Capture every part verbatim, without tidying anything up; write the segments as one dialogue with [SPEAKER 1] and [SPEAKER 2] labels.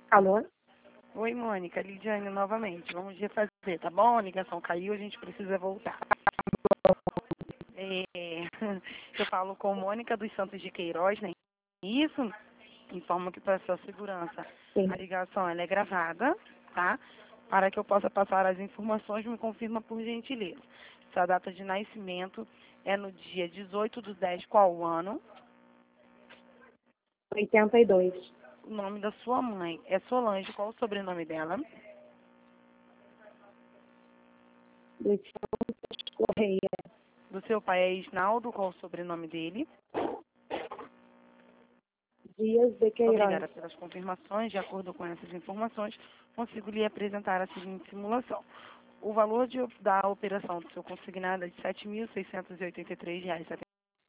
[SPEAKER 1] Alô?
[SPEAKER 2] Oi, Mônica, Lidiane novamente. Vamos refazer, tá bom? A ligação caiu, a gente precisa voltar. É, eu falo com Mônica dos Santos de Queiroz, né? Isso, informo que para sua segurança
[SPEAKER 1] Sim.
[SPEAKER 2] a ligação ela é gravada, tá? Para que eu possa passar as informações, me confirma por gentileza. Sua data de nascimento é no dia dezoito do dez, qual ano?
[SPEAKER 1] oitenta e dois.
[SPEAKER 2] O nome da sua mãe é Solange, qual o sobrenome dela?
[SPEAKER 1] Dos Santos Correia.
[SPEAKER 2] Do seu pai é Isnaldo, qual o sobrenome dele?
[SPEAKER 1] Dias de Queiroz.
[SPEAKER 2] Obrigada pelas confirmações. De acordo com essas informações, consigo lhe apresentar a seguinte simulação. O valor de, da operação do seu consignado é de sete mil seiscentos e oitenta e três reais e setenta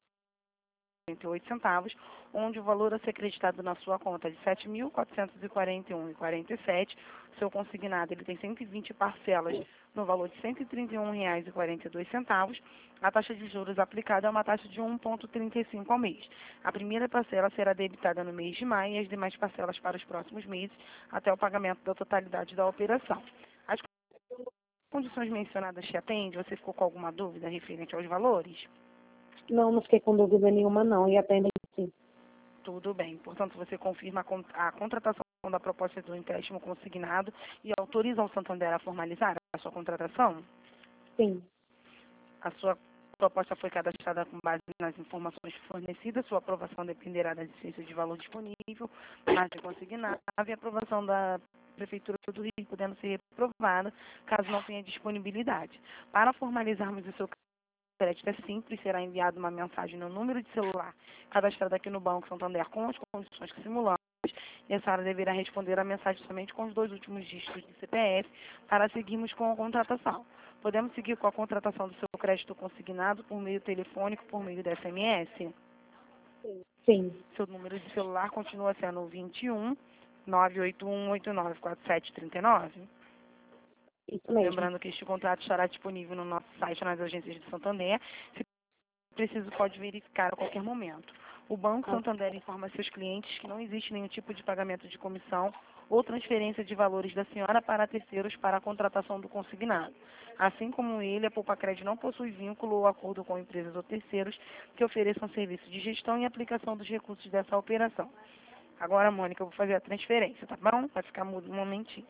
[SPEAKER 2] e oito centavos, onde o valor a ser acreditado na sua conta é de sete mil quatrocentos e quarenta e um reais e quarenta e sete centavos. O seu consignado ele tem cento e vinte parcelas no valor de cento e trinta e um reais e quarenta e dois centavos. A taxa de juros aplicada é uma taxa de um vírgula trinta e cinco ao mês. A primeira parcela será debitada no mês de maio e as demais parcelas para os próximos meses, até o pagamento da totalidade da operação. As condições mencionadas te atendem? Você ficou com alguma dúvida referente aos valores?
[SPEAKER 1] Não, não fiquei com dúvida nenhuma, não. E atendem sim.
[SPEAKER 2] Tudo bem. Portanto, você confirma a, con a contratação da proposta do empréstimo consignado e autoriza o Santander a formalizar a sua contratação?
[SPEAKER 1] Sim.
[SPEAKER 2] A sua proposta foi cadastrada com base nas informações fornecidas. Sua aprovação dependerá da existência de valor disponível, margem consignada e aprovação da Prefeitura do Rio, podendo ser reprovada caso não tenha disponibilidade. Para formalizarmos o seu crédito é simples, será enviada uma mensagem no número de celular cadastrado aqui no Banco Santander com as condições que simulamos, e a senhora deverá responder a mensagem somente com os dois últimos dígitos do C P F para seguirmos com a contratação. Podemos seguir com a contratação do seu crédito consignado por meio telefônico, por meio da S M S?
[SPEAKER 1] Sim.
[SPEAKER 2] Seu número de celular continua sendo o vinte e um, nove oito um, oito nove quatro sete três nove?
[SPEAKER 1] Isso mesmo.
[SPEAKER 2] Lembrando que este contrato estará disponível no nosso site, nas agências de Santander. Se preciso, pode verificar a qualquer momento. O Banco Santander informa seus clientes que não existe nenhum tipo de pagamento de comissão ou transferência de valores da senhora para terceiros para a contratação do consignado. Assim como ele, a Poupa-Crédito não possui vínculo ou acordo com empresas ou terceiros que ofereçam serviço de gestão e aplicação dos recursos dessa operação. Agora, Mônica, eu vou fazer a transferência, tá bom? Vai ficar mudo um momentinho.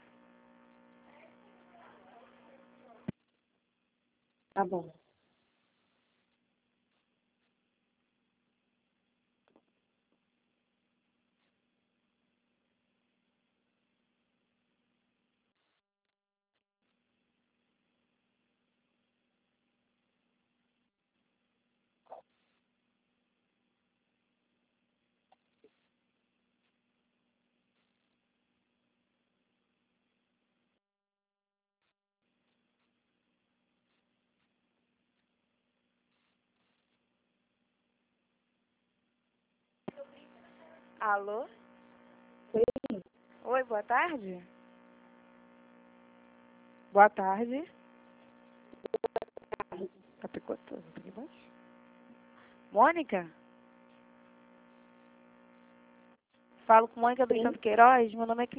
[SPEAKER 1] Tá bom.
[SPEAKER 2] Alô?
[SPEAKER 1] Sim.
[SPEAKER 2] Oi, boa tarde. Boa tarde. Tá picotando aqui embaixo? Mônica? Falo com Mônica dos
[SPEAKER 1] Sim.
[SPEAKER 2] Santos Queiroz. Meu nome é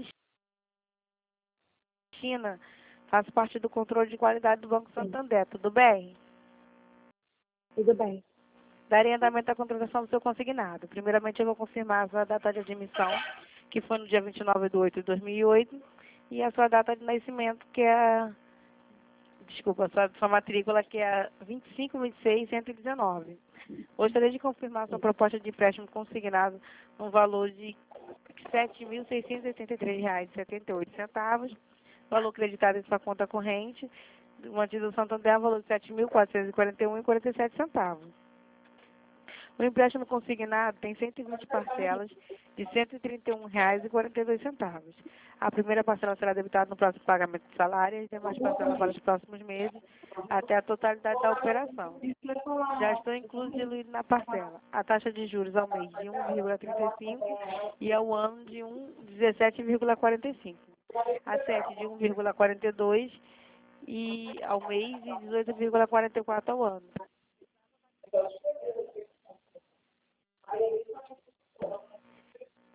[SPEAKER 2] Cristina. Faço parte do controle de qualidade do Banco Santander. Tudo bem?
[SPEAKER 1] Tudo bem.
[SPEAKER 2] Darei andamento à contratação do seu consignado. Primeiramente, eu vou confirmar a sua data de admissão, que foi no dia vinte e nove de oito de dois mil e oito, e a sua data de nascimento, que é... Desculpa, a sua, sua matrícula, que é vinte e cinco, vinte e seis, cento e dezenove. Gostaria de confirmar a sua proposta de empréstimo consignado no valor de sete mil seiscentos e oitenta e três reais e setenta e oito centavos, valor creditado em sua conta corrente, mantido no Santander, valor de sete mil quatrocentos e quarenta e um reais e quarenta e sete centavos. O empréstimo consignado tem cento e vinte parcelas de cento e trinta e um reais e quarenta e dois centavos. A primeira parcela será debitada no próximo pagamento de salário e as demais parcelas para os próximos meses, até a totalidade da operação. Já estão inclusos diluídos na parcela. A taxa de juros ao mês de um vírgula trinta e cinco e ao ano de um vírgula dezessete vírgula quarenta e cinco. A sete de um vírgula quarenta e dois e ao mês e dezoito vírgula quarenta e quatro ao ano.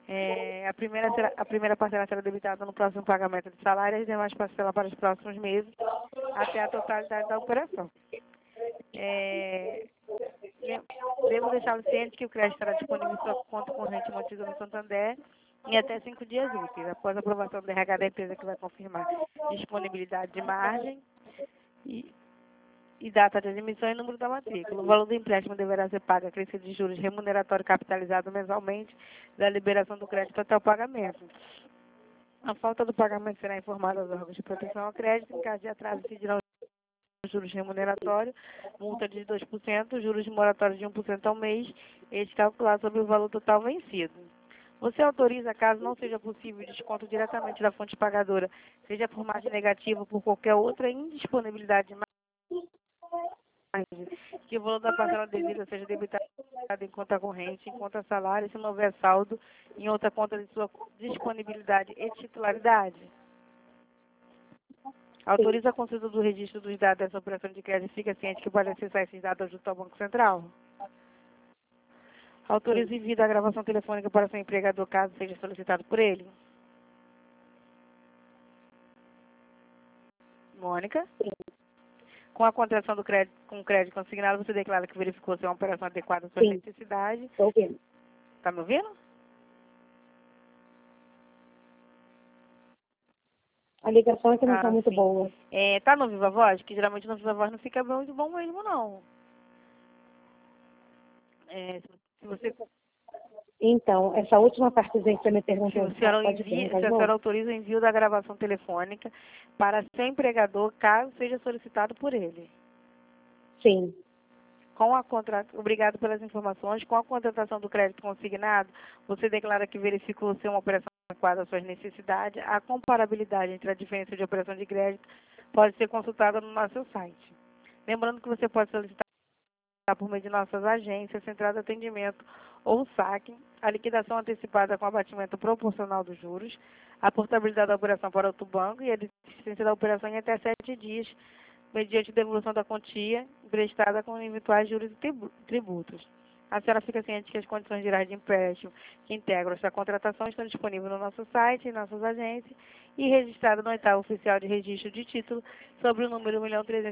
[SPEAKER 2] É, a, primeira será, a primeira parcela será debitada no próximo pagamento de salário e as demais parcelas para os próximos meses, até a totalidade da operação. É, devo deixá-lo ciente que o crédito estará disponível em sua conta corrente mantida no Santander em até cinco dias úteis, após a aprovação do R H da empresa, que vai confirmar disponibilidade de margem e, e data de admissão e número da matrícula. O valor do empréstimo deverá ser pago a crescer de juros remuneratório capitalizado mensalmente da liberação do crédito até o pagamento. A falta do pagamento será informada aos órgãos de proteção ao crédito. Em caso de atraso, incidirão juros remuneratórios, multa de dois por cento, juros de moratório de um por cento ao mês, este calculado sobre o valor total vencido. Você autoriza, caso não seja possível o desconto diretamente da fonte pagadora, seja por margem negativa ou por qualquer outra indisponibilidade de margem, que o valor da parcela devida seja debitado em conta corrente, em conta salário, se não houver saldo, em outra conta de sua disponibilidade e titularidade? Autoriza a consulta do registro dos dados dessa operação de crédito e fica ciente que pode acessar esses dados junto ao Banco Central? Autoriza e envia a gravação telefônica para seu empregador, caso seja solicitado por ele? Mônica?
[SPEAKER 1] Sim.
[SPEAKER 2] Com a contratação do crédito, com o crédito consignado, você declara que verificou se é uma operação adequada às suas
[SPEAKER 1] Sim.
[SPEAKER 2] necessidades.
[SPEAKER 1] Estou ouvindo.
[SPEAKER 2] Está me ouvindo?
[SPEAKER 1] A ligação é que não está
[SPEAKER 2] Ah,
[SPEAKER 1] muito
[SPEAKER 2] sim.
[SPEAKER 1] boa.
[SPEAKER 2] É, tá no Viva Voz? Que geralmente no Viva Voz não fica muito bom mesmo, não. É, se você...
[SPEAKER 1] Então, essa última partezinha que você me
[SPEAKER 2] Se
[SPEAKER 1] perguntou,
[SPEAKER 2] a senhora,
[SPEAKER 1] pode
[SPEAKER 2] envia,
[SPEAKER 1] perguntar
[SPEAKER 2] se
[SPEAKER 1] de
[SPEAKER 2] a senhora
[SPEAKER 1] novo?
[SPEAKER 2] autoriza o envio da gravação telefônica para seu empregador, caso seja solicitado por ele.
[SPEAKER 1] Sim.
[SPEAKER 2] Com a contra... Obrigado pelas informações. Com a contratação do crédito consignado, você declara que verificou ser uma operação adequada às suas necessidades. A comparabilidade entre a diferença de operação de crédito pode ser consultada no nosso site. Lembrando que você pode solicitar por meio de nossas agências, central de atendimento ou saque, a liquidação antecipada com abatimento proporcional dos juros, a portabilidade da operação para outro banco e a desistência da operação em até sete dias, mediante devolução da quantia emprestada com eventuais juros e tributos. A senhora fica ciente que as condições gerais de empréstimo que integram esta contratação estão disponíveis no nosso site, em nossas agências, e registrada no oitavo oficial de registro de título sobre o número um milhão trezentos